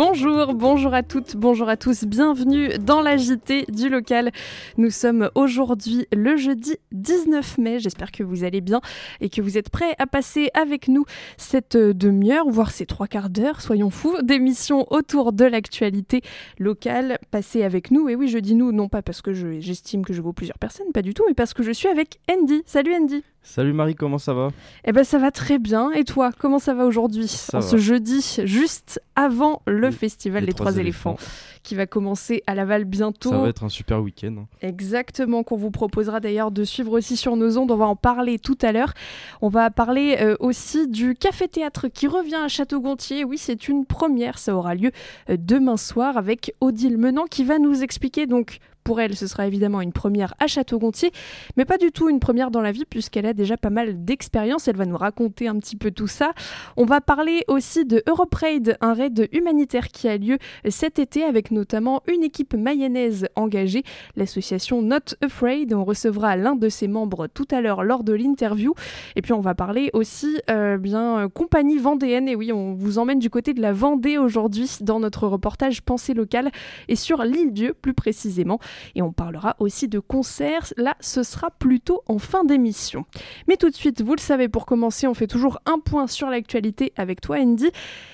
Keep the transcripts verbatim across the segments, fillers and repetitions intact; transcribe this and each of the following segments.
Bonjour, bonjour à toutes, bonjour à tous, bienvenue dans la J T du local. Nous sommes aujourd'hui le jeudi dix-neuf mai, j'espère que vous allez bien et que vous êtes prêts à passer avec nous cette demi-heure, voire ces trois quarts d'heure, soyons fous, d'émissions autour de l'actualité locale. Passez avec nous, et oui je dis nous, non pas parce que je, j'estime que je vaux plusieurs personnes, pas du tout, mais parce que je suis avec Andy. Salut Andy. Salut Marie, comment ça va ? Eh ben ça va très bien, et toi, comment ça va aujourd'hui ? Ça en va. Ce jeudi, juste avant le Les- festival les des Trois Trois éléphants, qui va commencer à Laval bientôt. Ça va être un super week-end. hein. Exactement, qu'on vous proposera d'ailleurs de suivre aussi sur nos ondes, on va en parler tout à l'heure. On va parler euh, aussi du café-théâtre qui revient à Château-Gontier. Oui, c'est une première, ça aura lieu euh, demain soir avec Odile Menant qui va nous expliquer donc. Pour elle, ce sera évidemment une première à Château-Gontier, mais pas du tout une première dans la vie puisqu'elle a déjà pas mal d'expérience. Elle va nous raconter un petit peu tout ça. On va parler aussi de Europe Raid, un raid humanitaire qui a lieu cet été avec notamment une équipe mayonnaise engagée, l'association Not Afraid. On recevra l'un de ses membres tout à l'heure lors de l'interview. Et puis on va parler aussi euh, bien euh, compagnie vendéenne. Et oui, on vous emmène du côté de la Vendée aujourd'hui dans notre reportage Pensée locale et sur l'Île-Dieu plus précisément. Et on parlera aussi de concerts. Là, ce sera plutôt en fin d'émission. Mais tout de suite, vous le savez, pour commencer, on fait toujours un point sur l'actualité avec toi, Andy,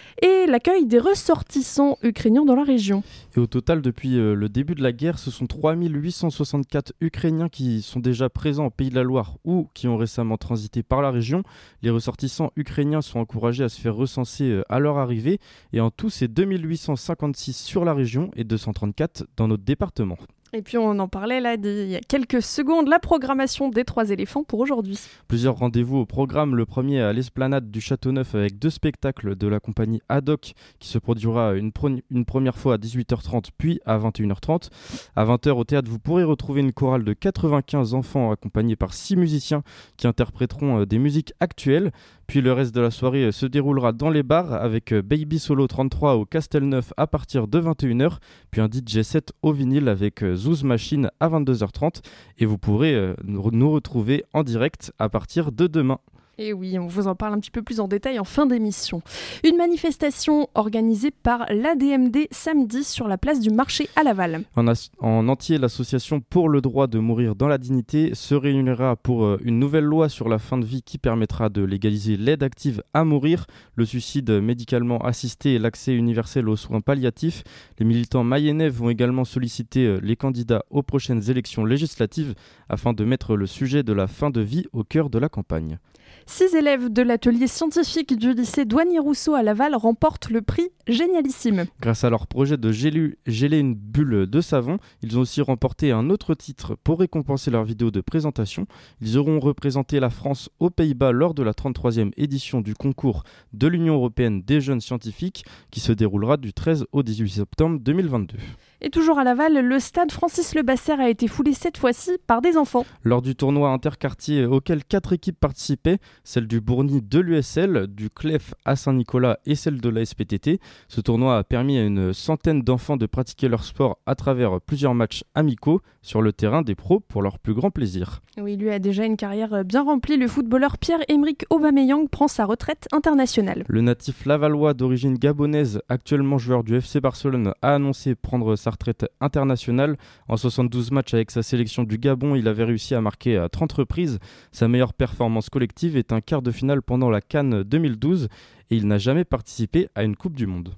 et l'accueil des ressortissants ukrainiens dans la région. Et au total, depuis euh, le début de la guerre, ce sont trois mille huit cent soixante-quatre Ukrainiens qui sont déjà présents au Pays de la Loire ou qui ont récemment transité par la région. Les ressortissants ukrainiens sont encouragés à se faire recenser euh, à leur arrivée. Et en tout, c'est deux mille huit cent cinquante-six sur la région et deux cent trente-quatre dans notre département. Et puis on en parlait là il y a quelques secondes, la programmation des Trois éléphants pour aujourd'hui. Plusieurs rendez-vous au programme. Le premier à l'esplanade du Château-Neuf avec deux spectacles de la compagnie Haddock qui se produira une, pro- une première fois à dix-huit heures trente puis à vingt et une heures trente. À vingt heures au théâtre, vous pourrez retrouver une chorale de quatre-vingt-quinze enfants accompagnés par six musiciens qui interpréteront euh, des musiques actuelles. Puis le reste de la soirée euh, se déroulera dans les bars avec euh, Baby Solo trente-trois au Castelneuf à partir de vingt et une heures, puis un D J set au vinyle avec euh, Zouz Machine à vingt-deux heures trente et vous pourrez euh, nous nous retrouver en direct à partir de demain. Et oui, on vous en parle un petit peu plus en détail en fin d'émission. Une manifestation organisée par l'A D M D samedi sur la place du marché à Laval. En, as- en entier, l'association pour le droit de mourir dans la dignité se réunira pour euh, une nouvelle loi sur la fin de vie qui permettra de légaliser l'aide active à mourir, le suicide médicalement assisté et l'accès universel aux soins palliatifs. Les militants mayennais vont également solliciter euh, les candidats aux prochaines élections législatives afin de mettre le sujet de la fin de vie au cœur de la campagne. Six élèves de l'atelier scientifique du lycée Douanier-Rousseau à Laval remportent le prix Génialissime. Grâce à leur projet de gélu- geler une bulle de savon, ils ont aussi remporté un autre titre pour récompenser leur vidéo de présentation. Ils auront représenté la France aux Pays-Bas lors de la trente-troisième édition du concours de l'Union européenne des jeunes scientifiques qui se déroulera du treize au dix-huit septembre deux mille vingt-deux. Et toujours à Laval, le stade Francis-Lebasser a été foulé cette fois-ci par des enfants. Lors du tournoi interquartier auquel quatre équipes participaient, celle du Bourgny de l'U S L, du C L E F à Saint-Nicolas et celle de l'A S P T T, ce tournoi a permis à une centaine d'enfants de pratiquer leur sport à travers plusieurs matchs amicaux sur le terrain des pros pour leur plus grand plaisir. Oui, lui a déjà une carrière bien remplie. Le footballeur Pierre-Emerick Aubameyang prend sa retraite internationale. Le natif lavallois d'origine gabonaise, actuellement joueur du F C Barcelone, a annoncé prendre sa retraite internationale. En soixante-douze matchs avec sa sélection du Gabon, il avait réussi à marquer à trente reprises. Sa meilleure performance collective est un quart de finale pendant la CAN deux mille douze et il n'a jamais participé à une Coupe du Monde.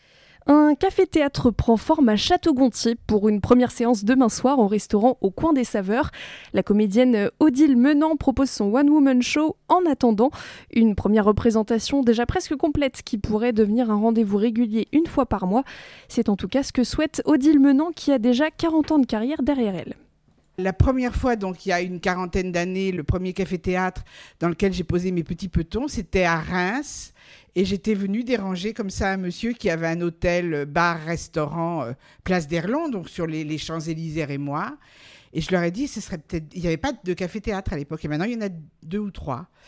Un café-théâtre prend forme à Château-Gontier pour une première séance demain soir au restaurant Au Coin des Saveurs. La comédienne Odile Menant propose son one-woman show en attendant. Une première représentation déjà presque complète qui pourrait devenir un rendez-vous régulier une fois par mois. C'est en tout cas ce que souhaite Odile Menant qui a déjà quarante ans de carrière derrière elle. La première fois, donc il y a une quarantaine d'années, le premier café-théâtre dans lequel j'ai posé mes petits petons, c'était à Reims. Et j'étais venue déranger comme ça un monsieur qui avait un hôtel, bar, restaurant, euh, place d'Erlon, donc sur les, les Champs-Élysées et moi. Et je leur ai dit, ce serait peut-être... Il n'y avait pas de café-théâtre à l'époque, et maintenant il y en a deux ou trois.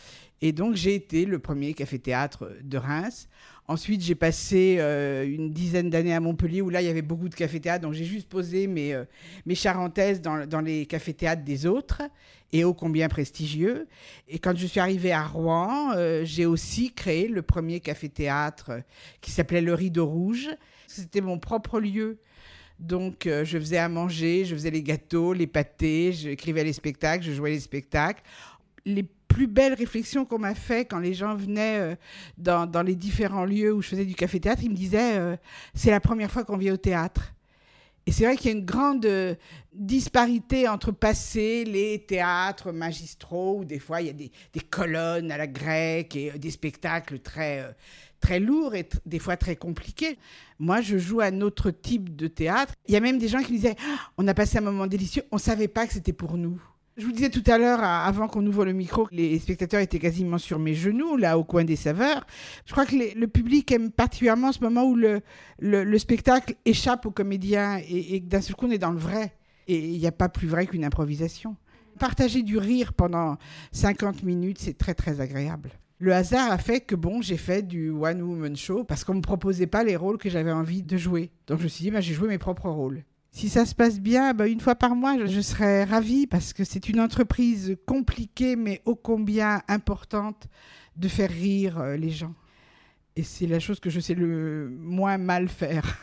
Et donc, j'ai été le premier café-théâtre de Reims. Ensuite, j'ai passé euh, une dizaine d'années à Montpellier, où là, il y avait beaucoup de cafés-théâtres. Donc, j'ai juste posé mes, euh, mes charentaises dans, dans les cafés-théâtres des autres, et ô combien prestigieux. Et quand je suis arrivée à Rouen, euh, j'ai aussi créé le premier café-théâtre euh, qui s'appelait Le Rideau Rouge. C'était mon propre lieu. Donc, euh, je faisais à manger, je faisais les gâteaux, les pâtés, j'écrivais les spectacles, je jouais les spectacles. Les plus belles réflexions qu'on m'a fait quand les gens venaient euh, dans, dans les différents lieux où je faisais du café-théâtre, ils me disaient euh, « c'est la première fois qu'on vient au théâtre ». Et c'est vrai qu'il y a une grande euh, disparité entre passer les théâtres magistraux, où des fois il y a des, des colonnes à la grecque et euh, des spectacles très, euh, très lourds et t- des fois très compliqués. Moi, je joue un autre type de théâtre. Il y a même des gens qui me disaient ah, « on a passé un moment délicieux, on ne savait pas que c'était pour nous ». Je vous disais tout à l'heure, avant qu'on ouvre le micro, les spectateurs étaient quasiment sur mes genoux, là, au coin des saveurs. Je crois que les, le public aime particulièrement ce moment où le, le, le spectacle échappe aux comédiens et, et d'un seul coup, on est dans le vrai. Et il n'y a pas plus vrai qu'une improvisation. Partager du rire pendant cinquante minutes, c'est très, très agréable. Le hasard a fait que, bon, j'ai fait du one-woman show parce qu'on ne me proposait pas les rôles que j'avais envie de jouer. Donc, je me suis dit, bah, j'ai joué mes propres rôles. Si ça se passe bien, bah une fois par mois, je, je serais ravie parce que c'est une entreprise compliquée mais ô combien importante de faire rire euh, les gens. Et c'est la chose que je sais le moins mal faire.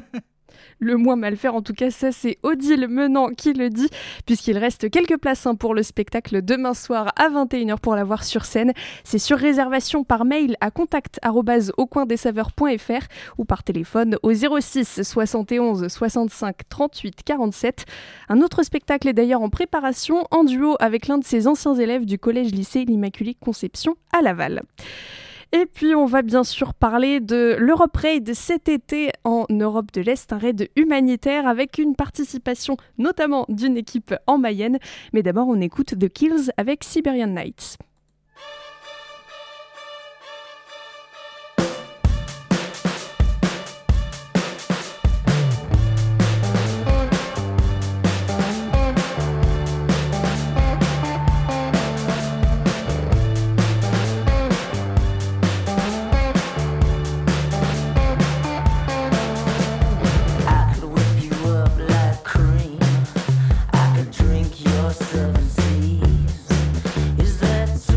Le moins mal faire, en tout cas, ça c'est Odile Menant qui le dit, puisqu'il reste quelques places hein, pour le spectacle demain soir à vingt et une heures pour la voir sur scène. C'est sur réservation par mail à contact arobase au coin des saveurs point f r ou par téléphone au zéro six soixante et onze soixante-cinq trente-huit quarante-sept. Un autre spectacle est d'ailleurs en préparation en duo avec l'un de ses anciens élèves du collège-lycée L'Immaculée Conception à Laval. Et puis on va bien sûr parler de l'Europe Raid cet été en Europe de l'Est, un raid humanitaire avec une participation notamment d'une équipe en Mayenne. Mais d'abord on écoute The Kills avec Siberian Nights. Drink your seven seas. Is that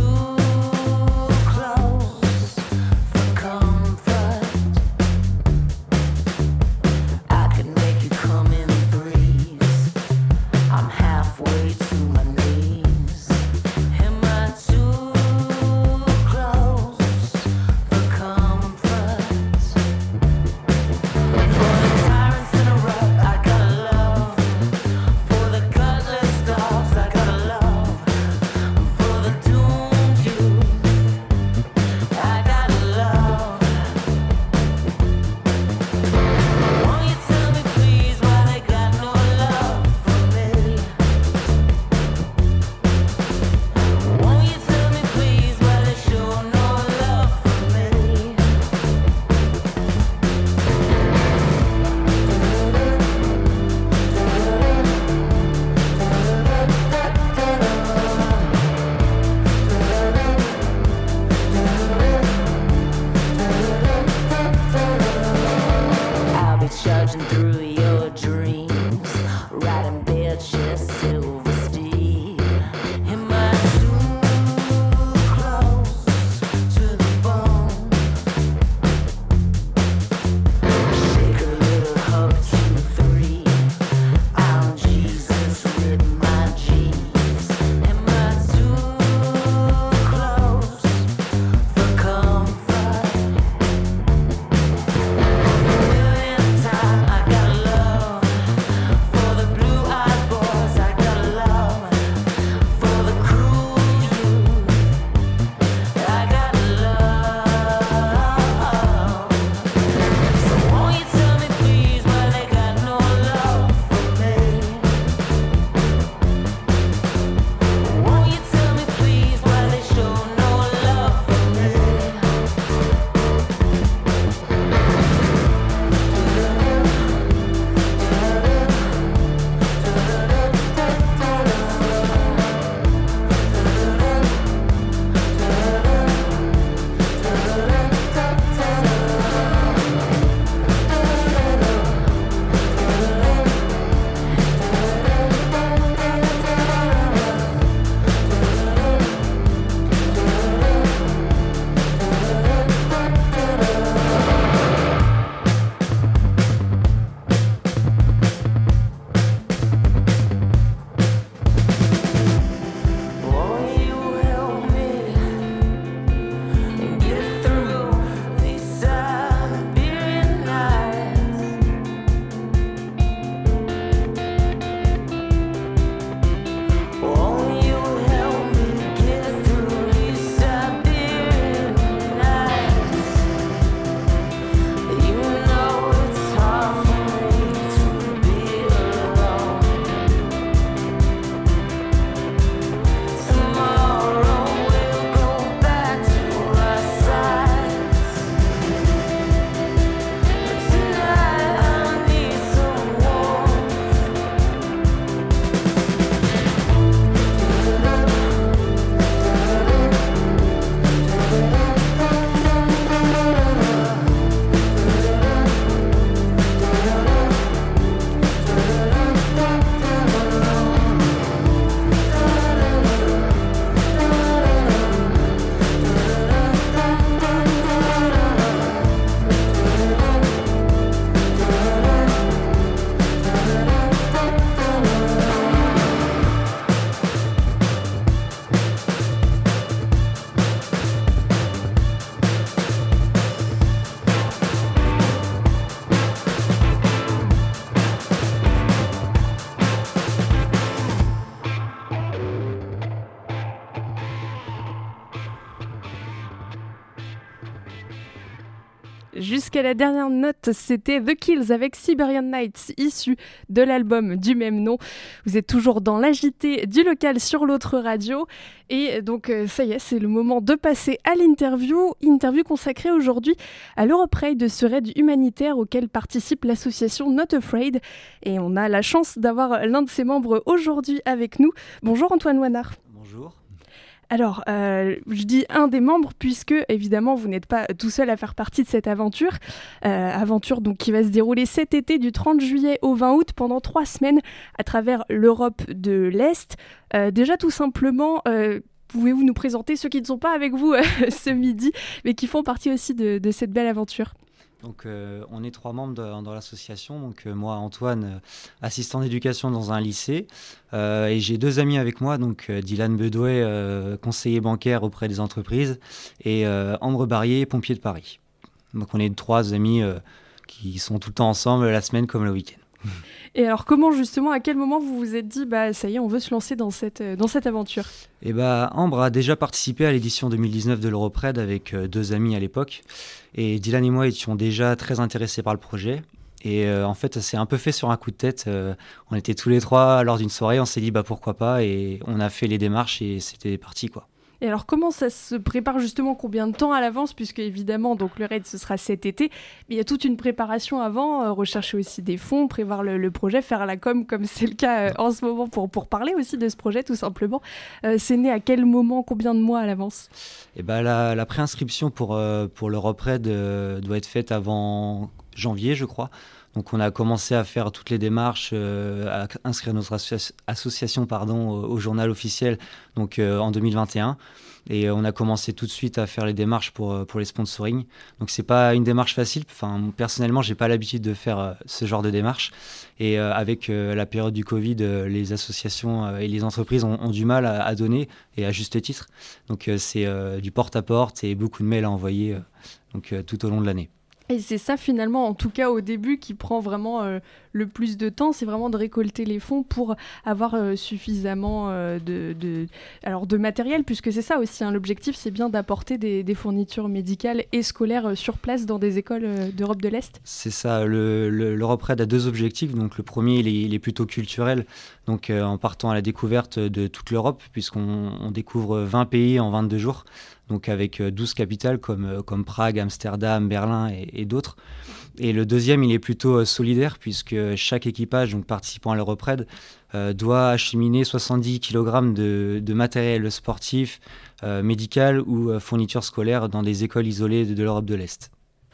jusqu'à la dernière note, c'était The Kills avec Siberian Nights, issu de l'album du même nom. Vous êtes toujours dans l'A J T du local sur l'autre radio. Et donc, ça y est, c'est le moment de passer à l'interview. Interview consacrée aujourd'hui à l'Europride, ce raid humanitaire auquel participe l'association Not Afraid. Et on a la chance d'avoir l'un de ses membres aujourd'hui avec nous. Bonjour Antoine Ouanard. Bonjour. Alors, euh, je dis un des membres puisque, évidemment, vous n'êtes pas tout seul à faire partie de cette aventure. Euh, aventure donc, qui va se dérouler cet été du trente juillet au vingt août pendant trois semaines à travers l'Europe de l'Est. Euh, déjà, tout simplement, euh, pouvez-vous nous présenter ceux qui ne sont pas avec vous euh, ce midi, mais qui font partie aussi de, de cette belle aventure ? Donc, euh, on est trois membres de, dans l'association. Donc, euh, moi, Antoine, euh, assistant d'éducation dans un lycée. Euh, et j'ai deux amis avec moi. Donc, euh, Dylan Bedouet, euh, conseiller bancaire auprès des entreprises. Et euh, Ambre Barrier, pompier de Paris. Donc, on est trois amis euh, qui sont tout le temps ensemble, la semaine comme le week-end. Et alors, comment justement, à quel moment vous vous êtes dit, bah ça y est, on veut se lancer dans cette, dans cette aventure ? Eh bah, Ambre a déjà participé à l'édition deux mille dix-neuf de l'Europride avec euh, deux amis à l'époque. Et Dylan et moi étions déjà très intéressés par le projet. Et euh, en fait, ça s'est un peu fait sur un coup de tête. Euh, on était tous les trois lors d'une soirée, on s'est dit bah pourquoi pas, et on a fait les démarches et c'était parti quoi. Et alors, comment ça se prépare justement, combien de temps à l'avance ? Puisque évidemment, donc, le raid, ce sera cet été. Mais il y a toute une préparation avant, euh, rechercher aussi des fonds, prévoir le, le projet, faire la com, comme c'est le cas euh, en ce moment, pour, pour parler aussi de ce projet, tout simplement. Euh, c'est né à quel moment, combien de mois à l'avance ? Et bah, la, la préinscription pour, euh, pour l'Europride euh, doit être faite avant janvier, je crois. Donc on a commencé à faire toutes les démarches, euh, à inscrire notre associa- association pardon, au, au journal officiel donc, euh, en deux mille vingt et un. Et on a commencé tout de suite à faire les démarches pour, pour les sponsoring. Donc c'est pas une démarche facile. Enfin, personnellement, j'ai pas l'habitude de faire euh, ce genre de démarche. Et euh, avec euh, la période du Covid, euh, les associations euh, et les entreprises ont, ont du mal à, à donner, et à juste titre. Donc euh, c'est euh, du porte-à-porte et beaucoup de mails à envoyer euh, donc, euh, tout au long de l'année. Et c'est ça finalement, en tout cas au début, qui prend vraiment euh, le plus de temps, c'est vraiment de récolter les fonds pour avoir euh, suffisamment euh, de, de, alors de matériel, puisque c'est ça aussi, hein, l'objectif c'est bien d'apporter des, des fournitures médicales et scolaires euh, sur place dans des écoles euh, d'Europe de l'Est. C'est ça, le, le, l'Europride a deux objectifs. Donc, le premier, il est, il est plutôt culturel, donc, euh, en partant à la découverte de toute l'Europe, puisqu'on on découvre vingt pays en vingt-deux jours. Donc avec douze capitales comme, comme Prague, Amsterdam, Berlin et, et d'autres. Et le deuxième, il est plutôt solidaire puisque chaque équipage donc, participant à l'Europride euh, doit acheminer soixante-dix kilogrammes de, de matériel sportif, euh, médical ou euh, fourniture scolaire dans des écoles isolées de, de l'Europe de l'Est.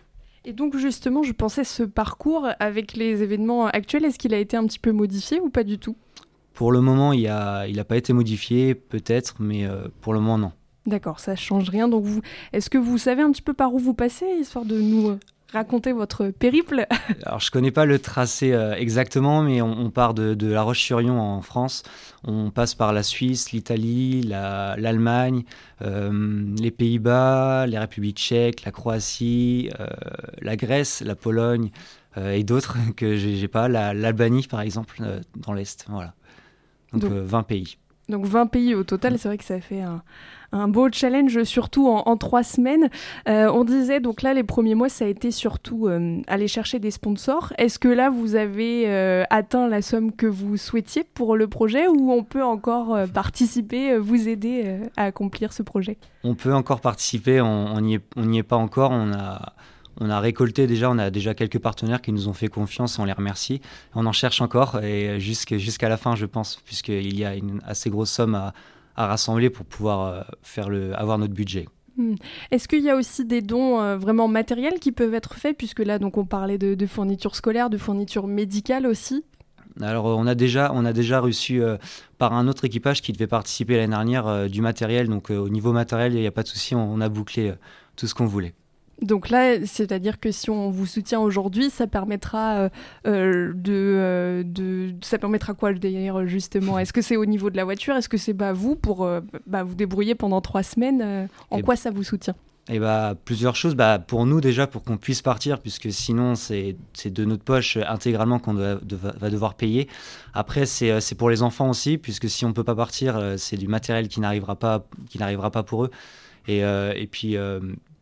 Et donc justement, je pensais ce parcours avec les événements actuels, est-ce qu'il a été un petit peu modifié ou pas du tout ? Pour le moment, il n'a il a pas été modifié, peut-être, mais euh, pour le moment, non. D'accord, ça change rien. Donc, vous, est-ce que vous savez un petit peu par où vous passez, histoire de nous raconter votre périple ? Alors, je ne connais pas le tracé euh, exactement, mais on, on part de, de La Roche-sur-Yon en France. On passe par la Suisse, l'Italie, la, l'Allemagne, euh, les Pays-Bas, les Républiques tchèques, la Croatie, euh, la Grèce, la Pologne euh, et d'autres que je n'ai pas. La, L'Albanie, par exemple, euh, dans l'Est. Voilà. Donc, Donc... Euh, vingt pays. Donc vingt pays au total, c'est vrai que ça fait un, un beau challenge, surtout en, en trois semaines. Euh, on disait, donc là, les premiers mois, ça a été surtout euh, aller chercher des sponsors. Est-ce que là, vous avez euh, atteint la somme que vous souhaitiez pour le projet ou on peut encore euh, participer, euh, vous aider euh, à accomplir ce projet ? On peut encore participer, on n'y est, on n'y est pas encore, on a... On a récolté déjà, on a déjà quelques partenaires qui nous ont fait confiance, on les remercie. On en cherche encore et jusqu'à, jusqu'à la fin, je pense, puisqu'il y a une assez grosse somme à, à rassembler pour pouvoir faire le, avoir notre budget. Mmh. Est-ce qu'il y a aussi des dons euh, vraiment matériels qui peuvent être faits, puisque là, donc, on parlait de, de fournitures scolaires, de fournitures médicales aussi ? Alors, on a déjà, on a déjà reçu euh, par un autre équipage qui devait participer l'année dernière euh, du matériel. Donc, euh, au niveau matériel, il n'y a pas de souci, on, on a bouclé euh, tout ce qu'on voulait. Donc là, c'est-à-dire que si on vous soutient aujourd'hui, ça permettra euh, de, euh, de, ça permettra quoi d'ailleurs justement ? Est-ce que c'est au niveau de la voiture ? Est-ce que c'est bah, vous pour euh, bah, vous débrouiller pendant trois semaines euh, En et quoi ça vous soutient ? Et bah, plusieurs choses. Bah, pour nous déjà, pour qu'on puisse partir, puisque sinon c'est, c'est de notre poche intégralement qu'on doit, de, va devoir payer. Après, c'est, c'est pour les enfants aussi, puisque si on ne peut pas partir, c'est du matériel qui n'arrivera pas, qui n'arrivera pas pour eux. Et, euh, et puis... Euh,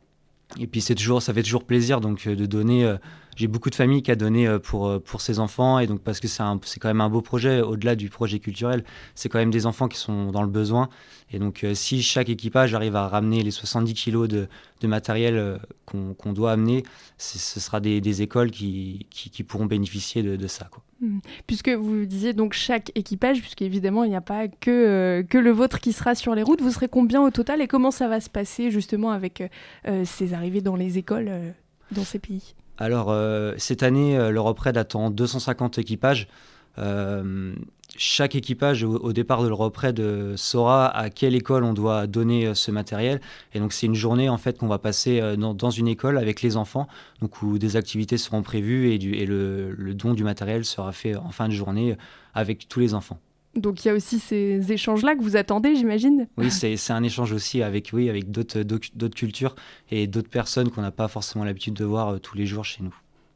Et puis c'est toujours, ça fait toujours plaisir donc de donner. Euh, j'ai beaucoup de familles qui a donné pour pour ses enfants et donc parce que c'est un, c'est quand même un beau projet au-delà du projet culturel. C'est quand même des enfants qui sont dans le besoin et donc euh, si chaque équipage arrive à ramener les soixante-dix kilos de, de matériel euh, qu'on, qu'on doit amener, c'est, ce sera des, des écoles qui, qui qui pourront bénéficier de, de ça, quoi. Puisque vous disiez donc chaque équipage, puisqu'évidemment il n'y a pas que, euh, que le vôtre qui sera sur les routes, vous serez combien au total et comment ça va se passer justement avec euh, ces arrivées dans les écoles euh, dans ces pays? Alors euh, cette année, euh, l'Europe-Raid attend deux cent cinquante équipages. Euh, chaque équipage au, au départ de l'Europe-Raid euh, saura à quelle école on doit donner euh, ce matériel et donc c'est une journée en fait qu'on va passer euh, dans, dans une école avec les enfants donc où des activités seront prévues et, du, et le, le don du matériel sera fait en fin de journée avec tous les enfants. Donc il y a aussi ces échanges-là que vous attendez, j'imagine? Oui, c'est, c'est un échange aussi avec, oui, avec d'autres, d'autres cultures et d'autres personnes qu'on n'a pas forcément l'habitude de voir euh, tous les jours chez nous.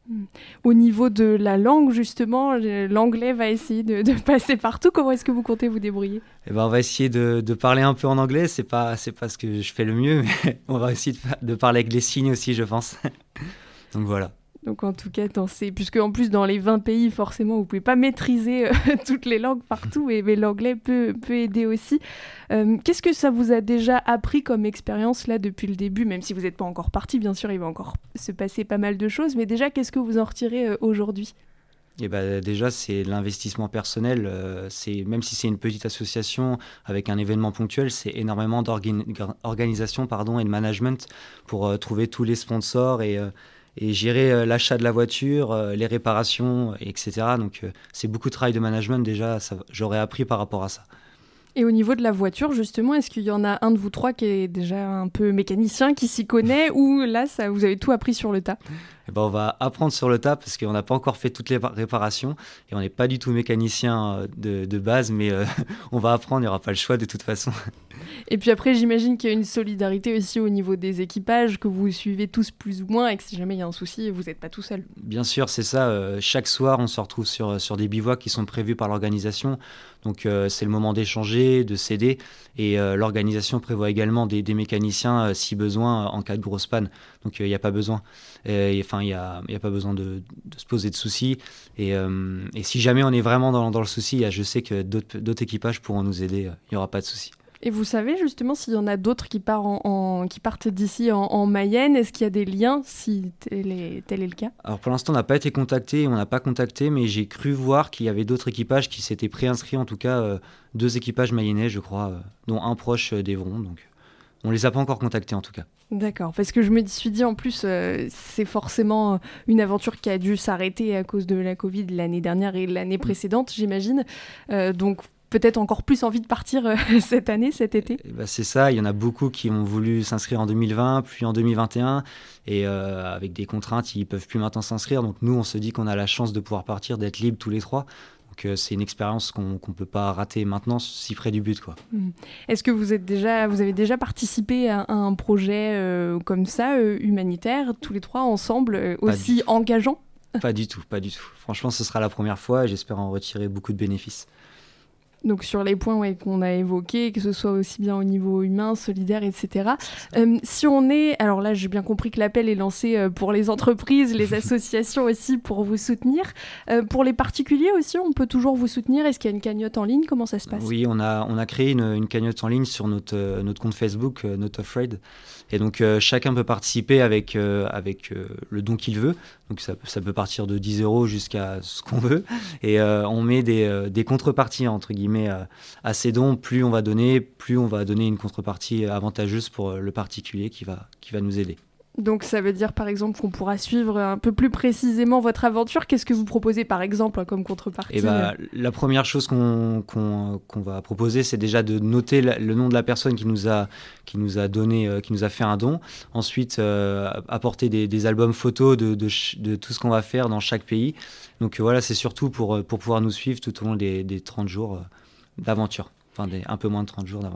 Au niveau de la langue, justement, l'anglais va essayer de, de passer partout. Comment est-ce que vous comptez vous débrouiller? Eh ben, on va essayer de, de parler un peu en anglais. C'est pas, c'est pas ce que je fais le mieux, mais on va essayer de, de parler avec les signes aussi, je pense. Donc voilà. Donc en tout cas, dans ces... puisque en plus dans les vingt pays, forcément, vous pouvez pas maîtriser euh, toutes les langues partout, et, mais l'anglais peut, peut aider aussi. Euh, qu'est-ce que ça vous a déjà appris comme expérience là depuis le début, même si vous n'êtes pas encore parti, bien sûr, il va encore se passer pas mal de choses, mais déjà, qu'est-ce que vous en retirez euh, aujourd'hui? Et ben, déjà, c'est l'investissement personnel. Euh, c'est, même si c'est une petite association avec un événement ponctuel, c'est énormément d'organisation pardon, et de management pour euh, trouver tous les sponsors et... Euh, et gérer euh, l'achat de la voiture, euh, les réparations, et cetera. Donc euh, c'est beaucoup de travail de management déjà, ça, j'aurais appris par rapport à ça. Et au niveau de la voiture, justement, est-ce qu'il y en a un de vous trois qui est déjà un peu mécanicien, qui s'y connaît, ou là, ça, vous avez tout appris sur le tas? Eh ben, on va apprendre sur le tas parce qu'on n'a pas encore fait toutes les réparations et on n'est pas du tout mécanicien de, de base, mais euh, on va apprendre, il n'y aura pas le choix de toute façon. Et puis après, j'imagine qu'il y a une solidarité aussi au niveau des équipages, que vous suivez tous plus ou moins et que si jamais il y a un souci, vous n'êtes pas tout seul. Bien sûr, c'est ça. Euh, chaque soir, on se retrouve sur, sur des bivouacs qui sont prévus par l'organisation. Donc euh, c'est le moment d'échanger, de s'aider. Et euh, l'organisation prévoit également des, des mécaniciens euh, si besoin en cas de grosse panne. Donc il euh, n'y a pas besoin. Enfin, il n'y a, y a pas besoin de, de se poser de soucis. Et, euh, et si jamais on est vraiment dans, dans le souci, je sais que d'autres, d'autres équipages pourront nous aider. Il n'y aura pas de souci. Et vous savez justement s'il y en a d'autres qui, part en, en, qui partent d'ici en, en Mayenne? Est-ce qu'il y a des liens si tel est, tel est le cas? Alors pour l'instant, on n'a pas été contacté, on n'a pas contacté, mais j'ai cru voir qu'il y avait d'autres équipages qui s'étaient préinscrits, en tout cas euh, deux équipages mayennais, je crois, euh, dont un proche euh, d'Evron. Donc on ne les a pas encore contactés en tout cas. D'accord, parce que je me suis dit en plus, euh, c'est forcément une aventure qui a dû s'arrêter à cause de la Covid l'année dernière et l'année précédente, j'imagine. Euh, donc peut-être encore plus envie de partir euh, cette année, cet été? Et bah c'est ça, il y en a beaucoup qui ont voulu s'inscrire en deux mille vingt, puis en deux mille vingt et un, et euh, avec des contraintes, ils ne peuvent plus maintenant s'inscrire. Donc nous, on se dit qu'on a la chance de pouvoir partir, d'être libres tous les trois. Donc euh, c'est une expérience qu'on ne peut pas rater maintenant, si près du but, quoi. Mmh. Est-ce que vous, êtes déjà, vous avez déjà participé à, à un projet euh, comme ça, euh, humanitaire, tous les trois ensemble, euh, aussi engageant? Pas du tout, pas du tout. Franchement, ce sera la première fois et j'espère en retirer beaucoup de bénéfices. Donc sur les points ouais, qu'on a évoqués, que ce soit aussi bien au niveau humain, solidaire, et cetera. Euh, si on est... Alors là, j'ai bien compris que l'appel est lancé euh, pour les entreprises, les associations aussi, pour vous soutenir. Euh, pour les particuliers aussi, on peut toujours vous soutenir. Est-ce qu'il y a une cagnotte en ligne? Comment ça se passe? Oui, on a, on a créé une, une cagnotte en ligne sur notre, euh, notre compte Facebook, euh, Not Afraid. Et donc, euh, chacun peut participer avec, euh, avec euh, le don qu'il veut. Donc, ça, ça peut partir de dix euros jusqu'à ce qu'on veut. Et euh, on met des, euh, des contreparties, entre guillemets, euh, à ces dons. Plus on va donner, plus on va donner une contrepartie avantageuse pour le particulier qui va, qui va nous aider. Donc ça veut dire par exemple qu'on pourra suivre un peu plus précisément votre aventure. Qu'est-ce que vous proposez par exemple comme contrepartie? Eh ben, la première chose qu'on, qu'on, qu'on va proposer, c'est déjà de noter la, le nom de la personne qui nous a, qui nous a donné, euh, qui nous a fait un don. Ensuite, euh, apporter des, des albums photos de, de, de tout ce qu'on va faire dans chaque pays. Donc euh, voilà, c'est surtout pour, pour pouvoir nous suivre tout au long des, des trente jours euh, d'aventure. Enfin, des, un peu moins de trente jours d'aventure.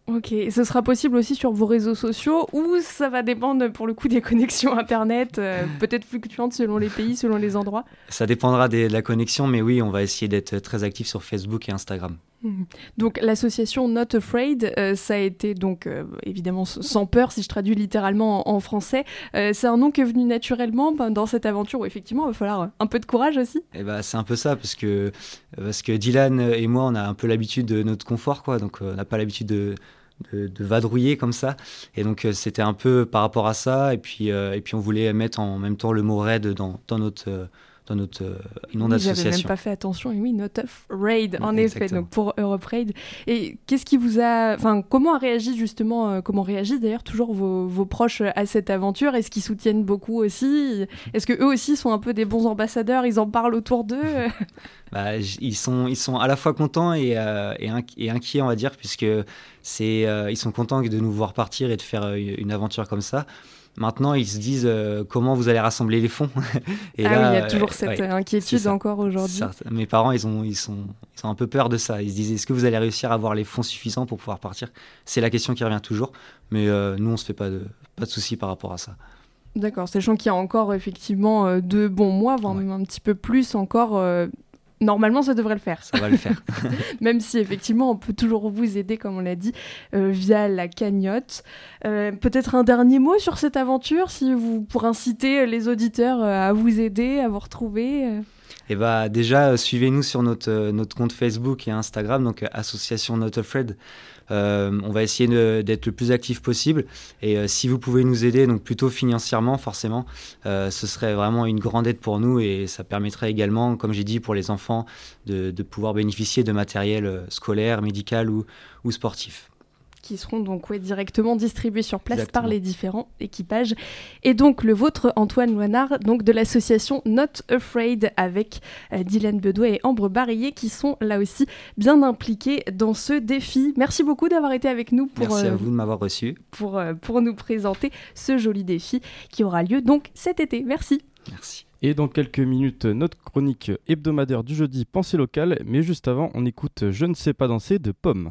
Ok, et ce sera possible aussi sur vos réseaux sociaux ou ça va dépendre pour le coup des connexions internet, euh, peut-être fluctuantes selon les pays, selon les endroits? Ça dépendra des, de la connexion, mais oui, on va essayer d'être très actif sur Facebook et Instagram. Donc l'association Not Afraid, euh, ça a été donc euh, évidemment sans peur si je traduis littéralement en, en français. Euh, c'est un nom qui est venu naturellement ben, dans cette aventure où effectivement il va falloir un peu de courage aussi. Et bah, c'est un peu ça parce que, parce que Dylan et moi on a un peu l'habitude de notre confort, quoi, donc euh, on n'a pas l'habitude de, de, de vadrouiller comme ça. Et donc euh, c'était un peu par rapport à ça et puis, euh, et puis on voulait mettre en même temps le mot raid dans, dans notre... Euh, dans notre euh, nom oui, d'association. J'avais même pas fait attention. Et oui, Not Afraid, en oui, effet, exactement. donc pour Europe Raid. Et qu'est-ce qui vous a... Enfin, comment a réagi justement, euh, comment réagissent d'ailleurs toujours vos, vos proches à cette aventure? Est-ce qu'ils soutiennent beaucoup aussi? Est-ce que eux aussi sont un peu des bons ambassadeurs? Ils en parlent autour d'eux? Bah, ils, sont, ils sont à la fois contents et, euh, et, inqui- et inquiets, on va dire, puisque c'est, euh, ils sont contents de nous voir partir et de faire euh, une aventure comme ça. Maintenant, ils se disent euh, comment vous allez rassembler les fonds. Et ah là, oui, il y a toujours euh, cette ouais, inquiétude encore aujourd'hui. Ça, mes parents, ils ont, ils, sont, ils ont un peu peur de ça. Ils se disent, est-ce que vous allez réussir à avoir les fonds suffisants pour pouvoir partir? C'est la question qui revient toujours. Mais euh, nous, on ne se fait pas de, pas de soucis par rapport à ça. D'accord, sachant qu'il y a encore effectivement euh, deux bons mois, voire Ouais. même un petit peu plus encore... Euh... Normalement, ça devrait le faire. Ça va le faire. Même si, effectivement, on peut toujours vous aider, comme on l'a dit, euh, via la cagnotte. Euh, peut-être un dernier mot sur cette aventure, si vous, pour inciter les auditeurs euh, à vous aider, à vous retrouver euh. Et bah, déjà, euh, suivez-nous sur notre, euh, notre compte Facebook et Instagram, donc euh, Association Not Afraid. Euh, on va essayer de, d'être le plus actif possible. Et euh, si vous pouvez nous aider, donc plutôt financièrement, forcément, euh, ce serait vraiment une grande aide pour nous. Et ça permettrait également, comme j'ai dit, pour les enfants, de, de pouvoir bénéficier de matériel euh, scolaire, médical ou, ou sportif. Qui seront donc ouais, directement distribués sur place Exactement. par les différents équipages. Et donc le vôtre, Antoine Loinard, donc de l'association Not Afraid, avec euh, Dylan Bedouet et Ambre Barillet, qui sont là aussi bien impliqués dans ce défi. Merci beaucoup d'avoir été avec nous pour, Merci euh, à vous de m'avoir reçu. pour, euh, pour nous présenter ce joli défi qui aura lieu donc cet été. Merci. Merci. Et dans quelques minutes, notre chronique hebdomadaire du jeudi Pensée locale. Mais juste avant, on écoute Je ne sais pas danser de Pomme.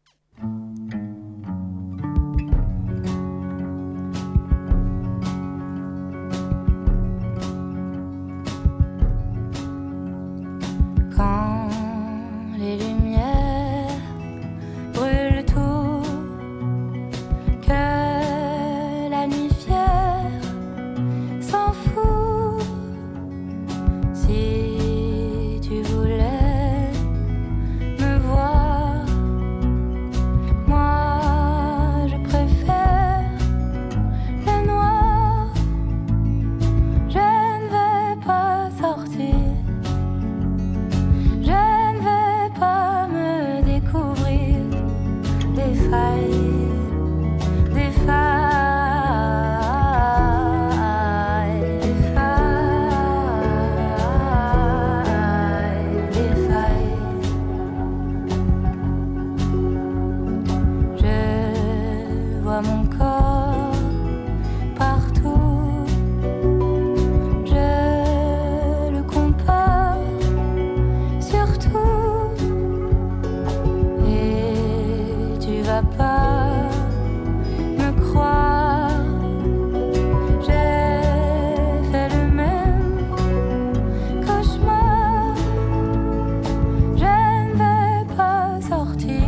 Quand les lumières brûlent tout, que la nuit fière s'en fout. Si tu voulais me voir, moi je préfère le noir. Je ne vais pas sortir. Je ne vais pas me découvrir des failles, des failles, des failles, des failles. Je vois mon corps partout. Je le compare surtout, et tu vas pas me croire. J'ai fait le même cauchemar. Je ne vais pas sortir.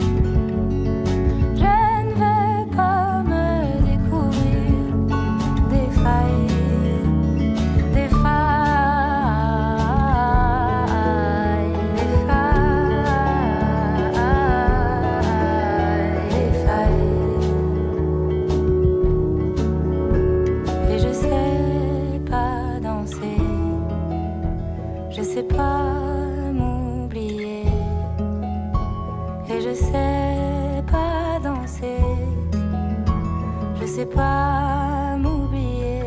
Je ne vais pas me découvrir des failles, des failles, des failles, des failles. Et je sais pas danser, je sais pas m'oublier. Et je sais pas danser, je sais pas m'oublier.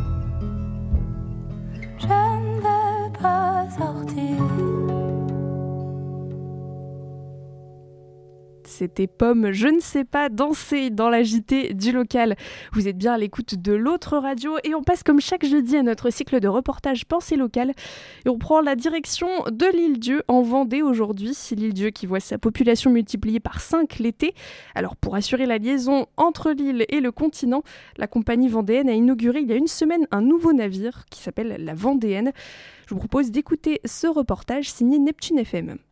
Je ne veux pas sortir. c'était Pomme, je ne sais pas danser dans la J T du local. Vous êtes bien à l'écoute de l'autre radio et on passe comme chaque jeudi à notre cycle de reportage Pensée locale. Et on prend la direction de l'Île-Dieu en Vendée aujourd'hui. C'est l'Île-Dieu qui voit sa population multipliée par cinq l'été. Alors pour assurer la liaison entre l'île et le continent, la compagnie vendéenne a inauguré il y a une semaine un nouveau navire qui s'appelle la Vendéenne. Je vous propose d'écouter ce reportage signé Neptune F M.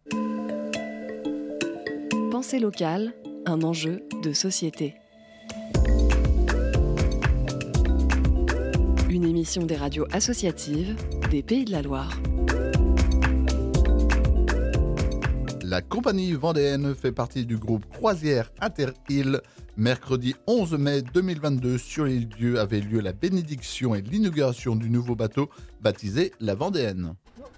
Pensée locale, un enjeu de société. Une émission des radios associatives des Pays de la Loire. La compagnie vendéenne fait partie du groupe Croisière Inter-Îles. Mercredi onze mai deux mille vingt-deux, sur l'Île-Dieu avait lieu la bénédiction et l'inauguration du nouveau bateau baptisé la Vendéenne.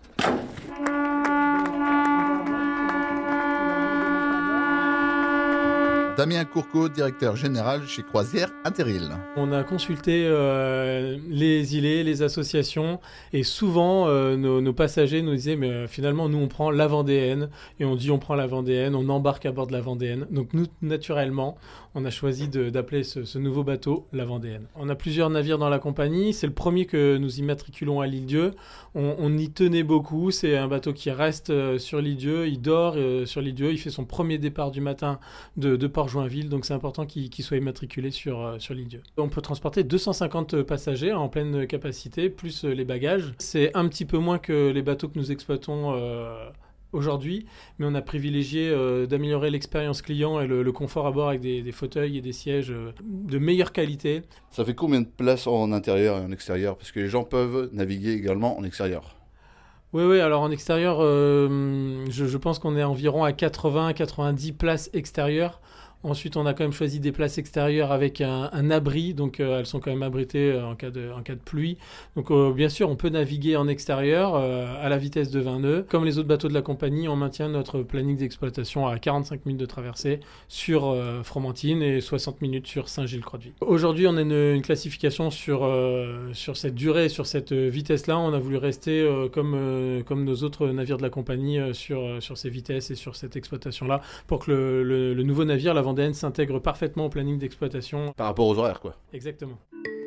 Damien Courcot, directeur général chez Croisière Inter-Îles. On a consulté euh, les îlets, les associations, et souvent euh, nos, nos passagers nous disaient mais euh, finalement nous on prend la Vendéenne, et on dit on prend la Vendéenne, on embarque à bord de la Vendéenne. Donc nous naturellement on a choisi de, d'appeler ce, ce nouveau bateau la Vendéenne. On a plusieurs navires dans la compagnie, c'est le premier que nous immatriculons à l'Île-Dieu. On, on y tenait beaucoup, c'est un bateau qui reste euh, sur l'Île-Dieu, il dort euh, sur l'Île-Dieu, il fait son premier départ du matin de, de Port-Joinville, donc c'est important qu'il, qu'il soit immatriculé sur, euh, sur l'Île-Dieu. On peut transporter deux cent cinquante passagers en pleine capacité, plus euh, les bagages. C'est un petit peu moins que les bateaux que nous exploitons euh, aujourd'hui, mais on a privilégié euh, d'améliorer l'expérience client et le, le confort à bord avec des, des fauteuils et des sièges euh, de meilleure qualité. Ça fait combien de places en intérieur et en extérieur ? Parce que les gens peuvent naviguer également en extérieur. Oui, oui, alors en extérieur, euh, je, je pense qu'on est environ à quatre-vingts à quatre-vingt-dix places extérieures. Ensuite, on a quand même choisi des places extérieures avec un, un abri, donc euh, elles sont quand même abritées euh, en, cas de, en cas de pluie. Donc euh, bien sûr, on peut naviguer en extérieur euh, à la vitesse de vingt nœuds. Comme les autres bateaux de la compagnie, on maintient notre planning d'exploitation à quarante-cinq minutes de traversée sur euh, Fromentine et soixante minutes sur Saint-Gilles-Croix-de-Vie. Aujourd'hui, on a une, une classification sur, euh, sur cette durée, sur cette vitesse-là. On a voulu rester euh, comme, euh, comme nos autres navires de la compagnie euh, sur, euh, sur ces vitesses et sur cette exploitation-là pour que le, le, le nouveau navire, la Vendéenne, s'intègre parfaitement au planning d'exploitation. Par rapport aux horaires, quoi. Exactement.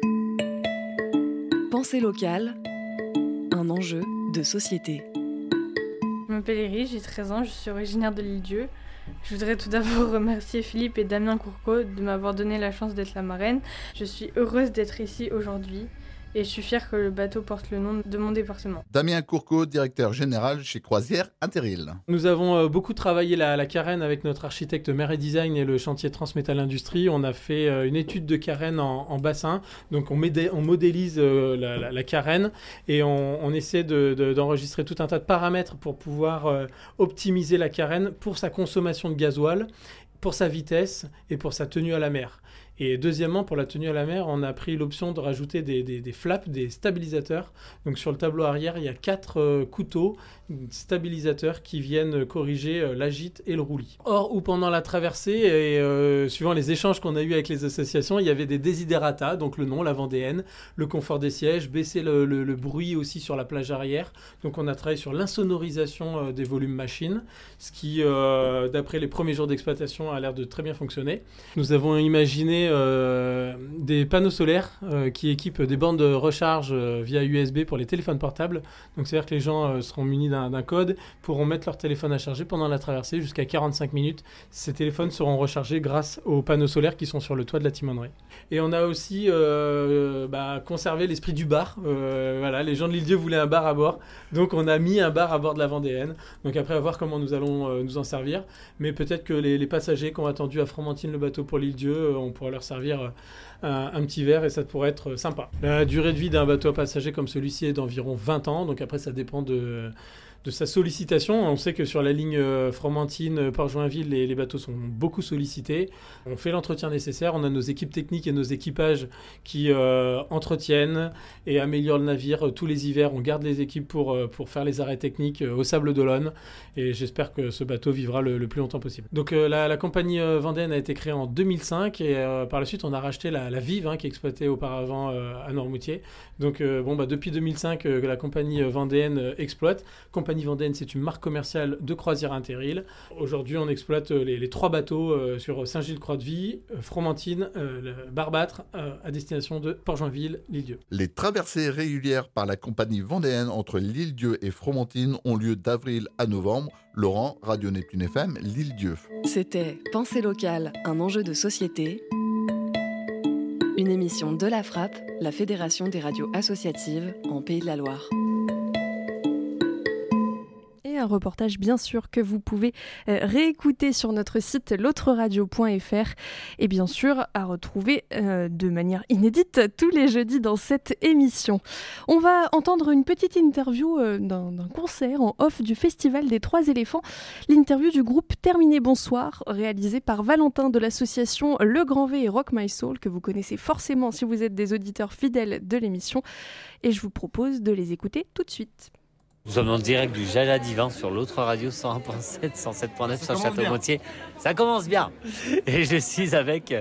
Pensée locale, un enjeu de société. Je m'appelle Iris, j'ai treize ans, je suis originaire de l'Île-Dieu. Je voudrais tout d'abord remercier Philippe et Damien Courcot de m'avoir donné la chance d'être la marraine. Je suis heureuse d'être ici aujourd'hui. Et je suis fière que le bateau porte le nom de mon département. Damien Courcot, directeur général chez Croisière Inter-Îles. Nous avons euh, beaucoup travaillé la, la carène avec notre architecte Mer et Design et le chantier Transmétal Industrie. On a fait euh, une étude de carène en, en bassin. Donc on, médé- on modélise euh, la, la, la carène et on, on essaie de, de, d'enregistrer tout un tas de paramètres pour pouvoir euh, optimiser la carène pour sa consommation de gasoil, pour sa vitesse et pour sa tenue à la mer. Et deuxièmement, pour la tenue à la mer, on a pris l'option de rajouter des, des, des flaps, des stabilisateurs. Donc sur le tableau arrière, il y a quatre euh, couteaux stabilisateurs qui viennent corriger euh, l'agite et le roulis. Or, ou pendant la traversée, et euh, suivant les échanges qu'on a eus avec les associations, il y avait des desiderata, donc le nom, la Vendéenne, le confort des sièges, baisser le, le, le bruit aussi sur la plage arrière. Donc on a travaillé sur l'insonorisation euh, des volumes machines, ce qui, euh, d'après les premiers jours d'exploitation, a l'air de très bien fonctionner. Nous avons imaginé Euh, des panneaux solaires euh, qui équipent des bornes de recharge euh, via U S B pour les téléphones portables. Donc c'est-à-dire que les gens euh, seront munis d'un, d'un code, pourront mettre leur téléphone à charger pendant la traversée jusqu'à quarante-cinq minutes. Ces téléphones seront rechargés grâce aux panneaux solaires qui sont sur le toit de la timonerie. Et on a aussi euh, bah, conservé l'esprit du bar. Euh, voilà, les gens de l'Île-Dieu voulaient un bar à bord, donc on a mis un bar à bord de la Vendéenne. Donc après, à voir comment nous allons euh, nous en servir. Mais peut-être que les, les passagers qui ont attendu à Fromentine le bateau pour l'Île-Dieu, euh, on pourra leur servir un, un petit verre et ça pourrait être sympa. La durée de vie d'un bateau à passagers comme celui-ci est d'environ vingt ans, donc après ça dépend de, de sa sollicitation. On sait que sur la ligne Fromentine, Port-Joinville, les, les bateaux sont beaucoup sollicités. On fait l'entretien nécessaire, on a nos équipes techniques et nos équipages qui euh, entretiennent et améliorent le navire tous les hivers. On garde les équipes pour, pour faire les arrêts techniques au Sable d'Olonne et j'espère que ce bateau vivra le, le plus longtemps possible. Donc euh, la, la compagnie euh, Vendéenne a été créée en deux mille cinq et euh, par la suite on a racheté la, la Vive hein, qui exploitait auparavant euh, à Noirmoutier. Donc euh, bon, bah, depuis deux mille cinq euh, que la compagnie Vendéenne euh, exploite. Compagnie Compagnie Vendéenne, c'est une marque commerciale de croisière Interrail. Aujourd'hui, on exploite les, les trois bateaux euh, sur Saint-Gilles-Croix-de-Vie, euh, Fromentine, euh, Barbâtre, euh, à destination de Port-Joinville, l'Île-Dieu. Les traversées régulières par la Compagnie Vendéenne entre l'Île-Dieu et Fromentine ont lieu d'avril à novembre. Laurent, Radio Neptune F M, l'Île-Dieu. C'était Pensée locale, un enjeu de société. Une émission de la Frappe, la Fédération des radios associatives en Pays de la Loire. Un reportage bien sûr que vous pouvez euh, réécouter sur notre site l'autre radio point f r et bien sûr à retrouver euh, de manière inédite tous les jeudis dans cette émission. On va entendre une petite interview euh, d'un, d'un concert en off du Festival des Trois Éléphants, l'interview du groupe Terminé Bonsoir réalisé par Valentin de l'association Le Grand V et Rock My Soul que vous connaissez forcément si vous êtes des auditeurs fidèles de l'émission et je vous propose de les écouter tout de suite. Nous sommes en direct du Jaja Divin sur l'autre radio cent un point sept, cent sept point neuf sur Château-Gontier. Ça commence bien. Et je suis avec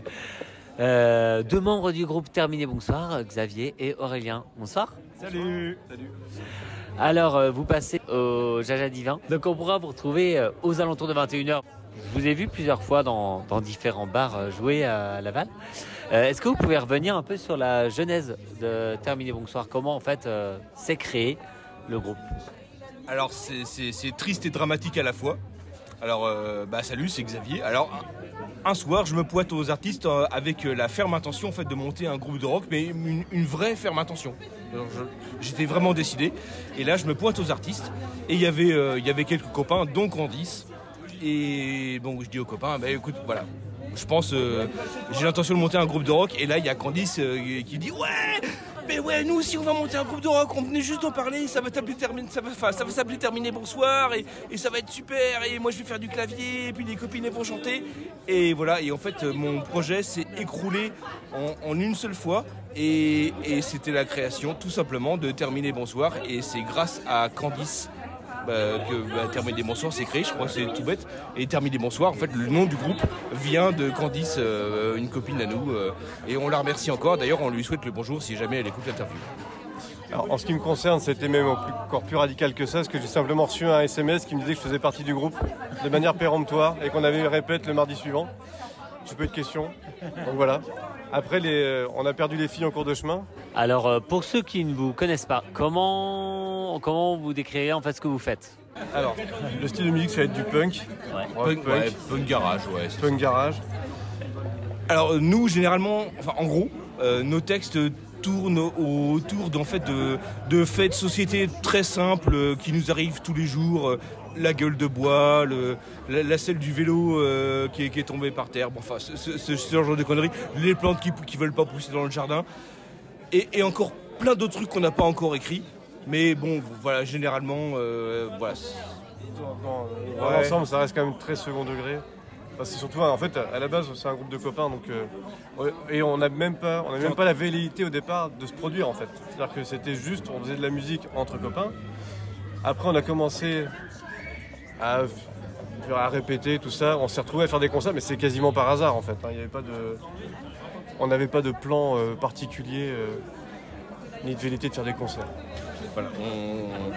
euh, deux membres du groupe Terminé Bonsoir, Xavier et Aurélien. Bonsoir. Salut. Salut. Alors, euh, vous passez au Jaja Divin. Donc, on pourra vous retrouver euh, aux alentours de vingt et une heures. Je vous ai vu plusieurs fois dans, dans différents bars euh, jouer à Laval. Euh, est-ce que vous pouvez revenir un peu sur la genèse de Terminé Bonsoir? Comment, en fait, euh, s'est créé le groupe? Alors c'est, c'est, c'est triste et dramatique à la fois. Alors euh, bah salut, c'est Xavier. Alors un, un soir, je me pointe aux artistes euh, avec la ferme intention en fait de monter un groupe de rock, mais une, une vraie ferme intention. Alors, je, j'étais vraiment décidé. Et là, je me pointe aux artistes et il y avait euh, il y avait quelques copains, dont Candice. Et bon, je dis aux copains, bah écoute, voilà. Je pense, euh, j'ai l'intention de monter un groupe de rock. Et là, il y a Candice euh, qui dit ouais. Mais ouais, nous aussi on va monter un groupe de rock, on venait juste d'en parler, ça va s'appeler terminer, ça va, enfin, ça va s'appeler Terminé Bonsoir et, et ça va être super et moi je vais faire du clavier et puis les copines vont chanter et voilà. Et en fait mon projet s'est écroulé en, en une seule fois et, et c'était la création tout simplement de Terminé Bonsoir et c'est grâce à Candice Bah, que bah, Terminé Bonsoir s'est créé, je crois que c'est tout bête. Et Terminé Bonsoir, en fait, le nom du groupe vient de Candice, euh, une copine à nous, euh, et on la remercie encore. D'ailleurs, on lui souhaite le bonjour si jamais elle écoute l'interview. Alors, en ce qui me concerne, c'était même encore plus radical que ça, parce que j'ai simplement reçu un S M S qui me disait que je faisais partie du groupe de manière péremptoire et qu'on avait répète le mardi suivant. J'ai pas eu de questions, donc voilà. Après, les, euh, on a perdu les filles en cours de chemin. Alors, euh, pour ceux qui ne vous connaissent pas, comment, comment vous décririez en fait ce que vous faites? Alors, le style de musique, ça va être du punk. Ouais. Punk, punk, ouais, punk garage, ouais. Punk garage. Alors, nous, généralement, enfin, en gros, euh, nos textes tournent autour d'en fait, de, de faits de société très simples euh, qui nous arrivent tous les jours. Euh, la gueule de bois, le, la, la selle du vélo euh, qui, est, qui est tombée par terre, bon, enfin ce, ce, ce, ce genre de conneries, les plantes qui ne veulent pas pousser dans le jardin, et, et encore plein d'autres trucs qu'on n'a pas encore écrits, mais bon, voilà, généralement, euh, voilà. Dans, dans, dans ouais. L'ensemble, ça reste quand même très second degré. Enfin, c'est surtout, en fait, à la base, c'est un groupe de copains, donc euh, et on n'a même pas, on n'a même pas la velléité au départ de se produire, en fait. C'est-à-dire que c'était juste, on faisait de la musique entre copains. Après, on a commencé À, à répéter tout ça, on s'est retrouvé à faire des concerts, mais c'est quasiment par hasard en fait. Il y avait pas de, on n'avait pas de plan euh, particulier euh, ni de velléité de faire des concerts. Voilà. On...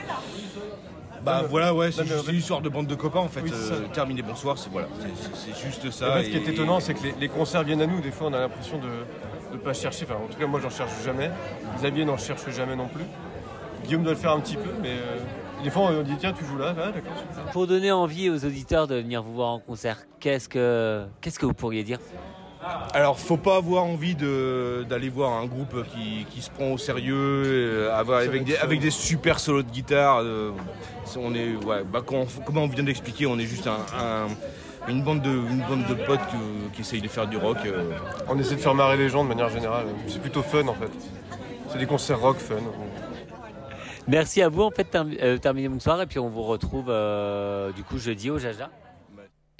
Bah voilà, ouais, c'est, juste, c'est une histoire de bande de copains en fait. Oui, euh, Terminé Bonsoir, c'est voilà, c'est, c'est, c'est juste ça. En fait, et... ce qui est étonnant, c'est que les, les concerts viennent à nous. Des fois, on a l'impression de ne pas chercher. Enfin, en tout cas, moi, j'en cherche jamais. Xavier n'en cherche jamais non plus. Guillaume doit le faire un petit peu, mais. Euh... Des fois, on dit tiens, tu joues là, ah, d'accord. Super. Pour donner envie aux auditeurs de venir vous voir en concert, qu'est-ce que, qu'est-ce que vous pourriez dire? Alors, faut pas avoir envie de, d'aller voir un groupe qui, qui se prend au sérieux, euh, avoir, avec, des, avec des super solos de guitare. Euh, on est, ouais, bah, quand, comment on vient d'expliquer, on est juste un, un, une, bande de, une bande de potes que, qui essayent de faire du rock. Euh. On essaie de faire marrer les gens de manière générale. C'est plutôt fun en fait. C'est des concerts rock fun. Merci à vous en fait, term- euh, Terminé Bonsoir, et puis on vous retrouve euh, du coup jeudi au Jaja.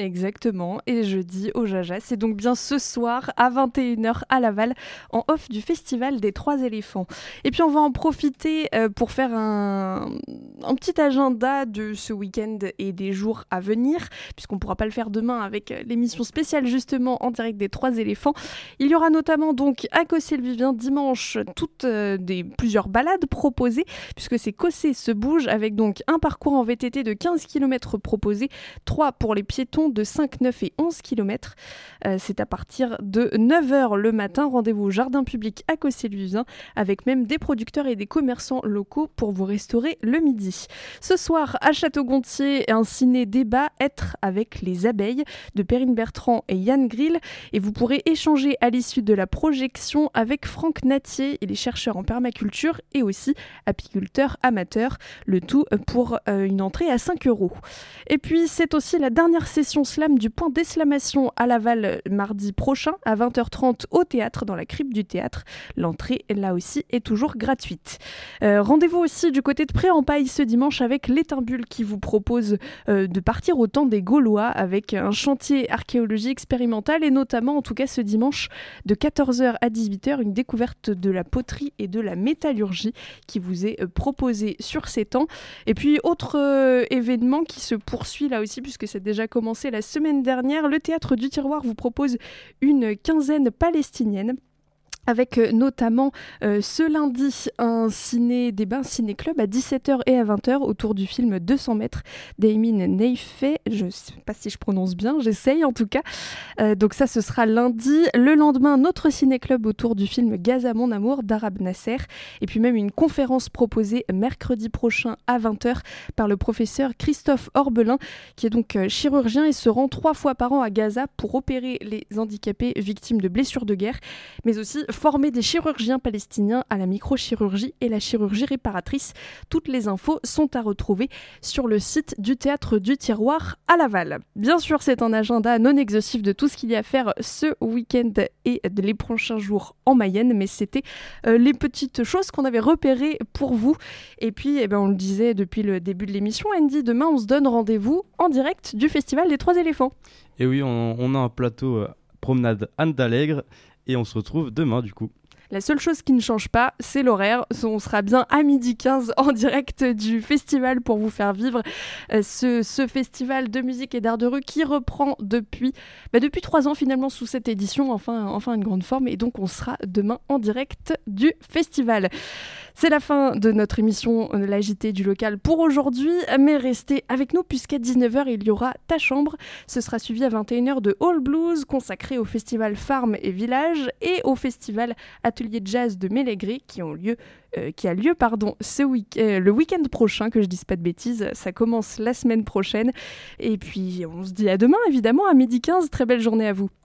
Exactement, et jeudi au Jaja. C'est donc bien ce soir à vingt et une heures à Laval, en off du Festival des Trois Éléphants. Et puis on va en profiter euh, pour faire un, un petit agenda de ce week-end et des jours à venir, puisqu'on ne pourra pas le faire demain avec l'émission spéciale justement en direct des Trois Éléphants. Il y aura notamment donc à Cossé-le-Vivien dimanche toutes euh, des, plusieurs balades proposées, puisque c'est Cossé se bouge avec donc un parcours en V T T de quinze kilomètres proposés, trois pour les piétons de cinq, neuf et onze kilomètres. Euh, c'est à partir de neuf heures le matin. Rendez-vous au jardin public à Cossé-le-Vivien avec même des producteurs et des commerçants locaux pour vous restaurer le midi. Ce soir à Château-Gontier, un ciné-débat Être avec les abeilles de Perrine Bertrand et Yann Grill. Et vous pourrez échanger à l'issue de la projection avec Franck Natier. Il est chercheur en permaculture et aussi apiculteur amateur. Le tout pour euh, une entrée à cinq euros. Et puis c'est aussi la dernière session slam du point d'exclamation à Laval mardi prochain à vingt heures trente au théâtre, dans la crypte du théâtre. L'entrée là aussi est toujours gratuite. Euh, rendez-vous aussi du côté de Pré-en-Paille ce dimanche avec l'Étimbule qui vous propose euh, de partir au temps des Gaulois avec un chantier archéologie expérimental et notamment en tout cas ce dimanche de quatorze heures à dix-huit heures une découverte de la poterie et de la métallurgie qui vous est euh, proposée sur ces temps. Et puis autre euh, événement qui se poursuit là aussi puisque c'est déjà commencé la semaine dernière, le Théâtre du Tiroir vous propose une quinzaine palestinienne avec euh, notamment euh, ce lundi un ciné-débat, un ciné-club à dix-sept heures et à vingt heures autour du film deux cents mètres d'Aymin Neifeh. Je ne sais pas si je prononce bien, j'essaye en tout cas. Euh, donc ça, ce sera lundi. Le lendemain, notre ciné-club autour du film Gaza mon amour d'Arab Nasser. Et puis même une conférence proposée mercredi prochain à vingt heures par le professeur Christophe Orbelin, qui est donc euh, chirurgien et se rend trois fois par an à Gaza pour opérer les handicapés victimes de blessures de guerre, mais aussi former des chirurgiens palestiniens à la microchirurgie et la chirurgie réparatrice. Toutes les infos sont à retrouver sur le site du Théâtre du Tiroir à Laval. Bien sûr, c'est un agenda non exhaustif de tout ce qu'il y a à faire ce week-end et les prochains jours en Mayenne, mais c'était euh, les petites choses qu'on avait repérées pour vous. Et puis, eh ben, on le disait depuis le début de l'émission, Andy, demain on se donne rendez-vous en direct du Festival des Trois Éléphants. Et oui, on, on a un plateau euh, promenade Anne d'Allègre. Et on se retrouve demain du coup. La seule chose qui ne change pas, c'est l'horaire. On sera bien à midi quinze en direct du festival pour vous faire vivre euh, ce, ce festival de musique et d'art de rue qui reprend depuis, bah depuis trois ans finalement sous cette édition, enfin, enfin une grande forme. Et donc on sera demain en direct du festival. C'est la fin de notre émission La J T du local pour aujourd'hui, mais restez avec nous puisqu'à dix-neuf heures il y aura Ta Chambre. Ce sera suivi à vingt et une heures de All Blues consacré au festival Farm et Village et au festival Atelier de Jazz de Mélégré qui ont lieu, euh, qui a lieu pardon, ce week- euh, le week-end prochain, que je dise pas de bêtises, ça commence la semaine prochaine. Et puis on se dit à demain évidemment à midi quinze, très belle journée à vous.